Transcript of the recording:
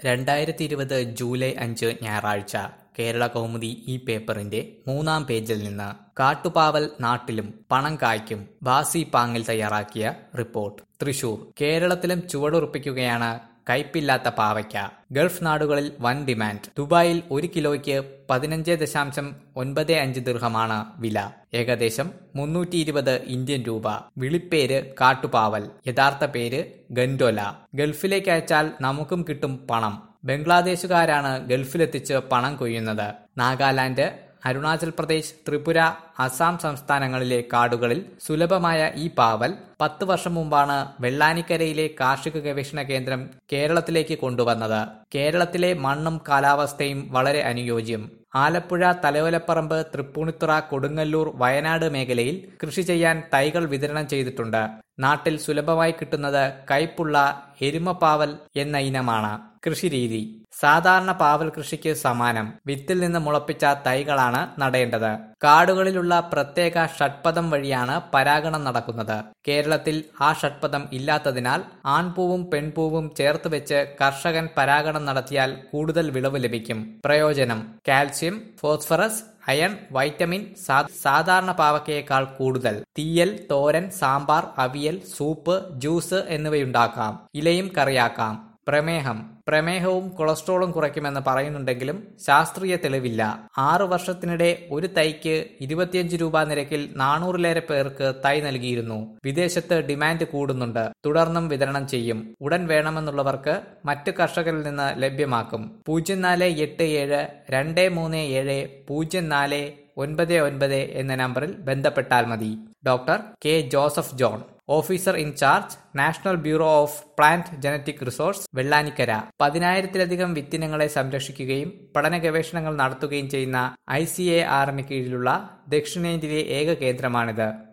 2020 July 5 ഞായറാഴ്ച കേരള കൗമുദി ഈ പേപ്പറിന്റെ 3-ാം പേജിൽ നിന്ന് കാട്ടുപാവൽ നാട്ടിലും പണം കായ്ക്കും ബാസി പാങ്ങിൽ തയ്യാറാക്കിയ റിപ്പോർട്ട്. തൃശൂർ. കേരളത്തിലും ചുവടുറപ്പിക്കുകയാണ് കയ്പില്ലാത്ത പാവയ്ക്ക. ഗൾഫ് നാടുകളിൽ വൻ ഡിമാൻഡ്. ദുബായിൽ 1 കിലോയ്ക്ക് 15.95 ദിർഹമാണ് വില. ഏകദേശം 320 ഇന്ത്യൻ രൂപ. വിളിപ്പേര് കാട്ടുപാവൽ, യഥാർത്ഥ പേര് ഗൻഡോല. ഗൾഫിലേക്ക് അയച്ചാൽ നമുക്കും കിട്ടും പണം. ബംഗ്ലാദേശുകാരാണ് ഗൾഫിലെത്തിച്ച് പണം കൊയ്യുന്നത്. നാഗാലാൻഡ്, അരുണാചൽ പ്രദേശ്, ത്രിപുര, അസം സംസ്ഥാനങ്ങളിലെ കാടുകളിൽ സുലഭമായ ഈ പാവൽ 10 വർഷം മുമ്പാണ് വെള്ളാനിക്കരയിലെ കാർഷിക ഗവേഷണ കേന്ദ്രം കേരളത്തിലേക്ക് കൊണ്ടുവന്നത്. കേരളത്തിലെ മണ്ണും കാലാവസ്ഥയും വളരെ അനുയോജ്യം. ആലപ്പുഴ, തലയോലപ്പറമ്പ്, തൃപ്പൂണിത്തുറ, കൊടുങ്ങല്ലൂർ, വയനാട് മേഖലയിൽ കൃഷി ചെയ്യാൻ തൈകൾ വിതരണം ചെയ്തിട്ടുണ്ട്. നാട്ടിൽ സുലഭമായി കിട്ടുന്നത് കയ്പുള്ള എരുമപ്പാവൽ എന്ന ഇനമാണ്. കൃഷിരീതി സാധാരണ പാവൽ കൃഷിക്ക് സമാനം. വിത്തിൽ നിന്ന് മുളപ്പിച്ച തൈകളാണ് നടേണ്ടത്. കാടുകളിലുള്ള പ്രത്യേക ഷഡ്പദം വഴിയാണ് പരാഗണം നടക്കുന്നത്. കേരളത്തിൽ ആ ഷഡ്പദം ഇല്ലാത്തതിനാൽ ആൺപൂവും പെൺപൂവും ചേർത്ത് വെച്ച് കർഷകൻ പരാഗണം നടത്തിയാൽ കൂടുതൽ വിളവ് ലഭിക്കും. പ്രയോജനം: കാൽസ്യം, ഫോസ്ഫറസ്, അയൺ, വൈറ്റമിൻ സാധാരണ പാവയ്ക്കയേക്കാൾ കൂടുതൽ. തീയൽ, തോരൻ, സാമ്പാർ, അവിയൽ, സൂപ്പ്, ജ്യൂസ് എന്നിവയുണ്ടാക്കാം. ഇലയും കറിയാക്കാം. പ്രമേഹവും കൊളസ്ട്രോളും കുറയ്ക്കുമെന്ന് പറയുന്നുണ്ടെങ്കിലും ശാസ്ത്രീയ തെളിവില്ല. 6 വർഷത്തിനിടെ ഒരു തൈക്ക് 25 രൂപ നിരക്കിൽ 400-ലേറെ പേർക്ക് തൈ നൽകിയിരുന്നു. വിദേശത്ത് ഡിമാൻഡ് കൂടുന്നുണ്ട്. തുടർന്നും വിതരണം ചെയ്യും. ഉടൻ വേണമെന്നുള്ളവർക്ക് മറ്റ് കർഷകരിൽ നിന്ന് ലഭ്യമാക്കും. 0487 237 0499 എന്ന നമ്പറിൽ ബന്ധപ്പെട്ടാൽ മതി. Doctor K Joseph John, officer in charge, National Bureau of Plant Genetic Resource, Vellanikkara. 10,000-ലധികം വിത്തിനങ്ങളെ സംരക്ഷിക്കുകയും പഠന ഗവേഷണങ്ങൾ നടത്തുകയും ചെയ്യുന്ന ICAR-ന് കീഴിലുള്ള ദക്ഷിണേന്ത്യയിലെ ഏക കേന്ദ്രമാണിത്.